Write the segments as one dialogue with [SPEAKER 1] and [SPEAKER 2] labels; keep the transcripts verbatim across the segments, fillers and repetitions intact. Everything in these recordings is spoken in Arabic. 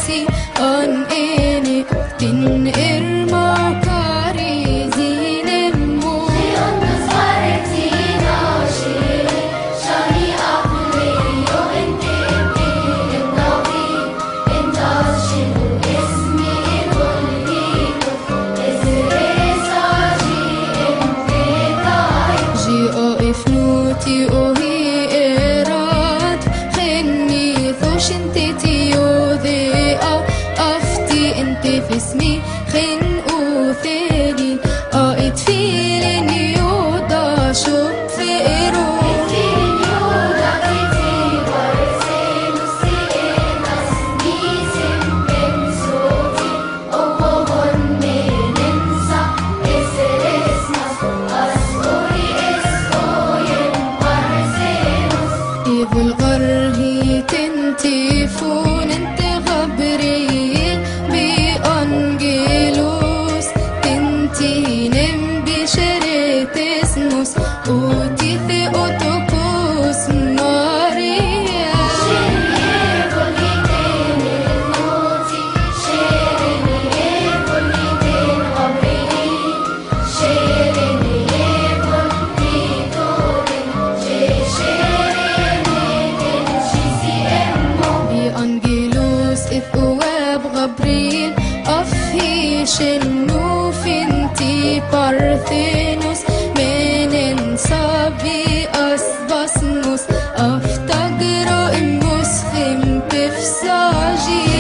[SPEAKER 1] si an ene tin irma kari zinemu فنوتي وهي إيرات خني ثوش انتي يوذيقة أفتي انتي في اسمي خن وثالي قايد فيلن يوضا شوب فقرو بالغرهي تنتيفون انت غبريل بأنجلوس تنتي نم بشريت اسموس اوتي في اوتوكوس ماريا غبريل أفهي شنو فنتي بارثينوس من انصابي أسباسموس أفتقرو إموس خم بفساجي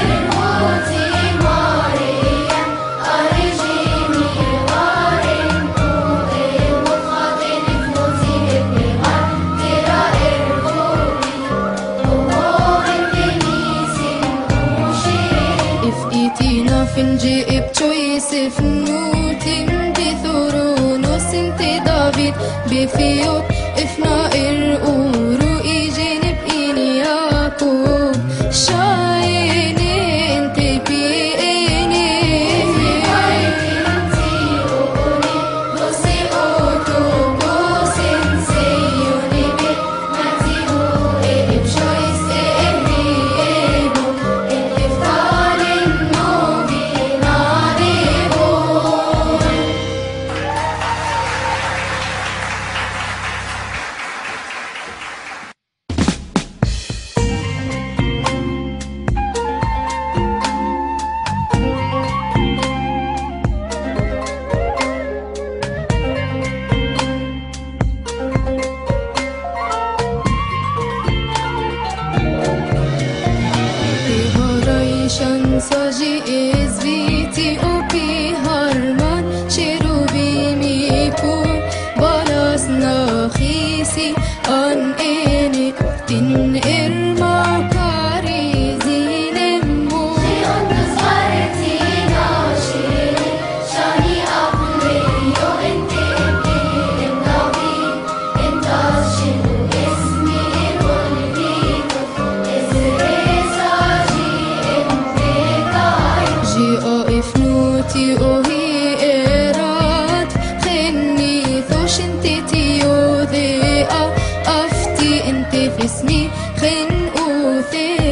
[SPEAKER 1] فنجي بتشويس فنوتي بثرونوس انت دافيد بفيوت افنائر اورو ايجين بإنياكو شايني انت بيني بوسي اوتو بوسين سيوني بي ماتيو ايه بشويس ايه بيبو Saji is viti upi harman shirubi miku balas na khisi an ene tin irma kari zinemu فنوتي وهي إيرات خني ثوش انتي يوذيقة أفتي انتي في اسمي خن وثالي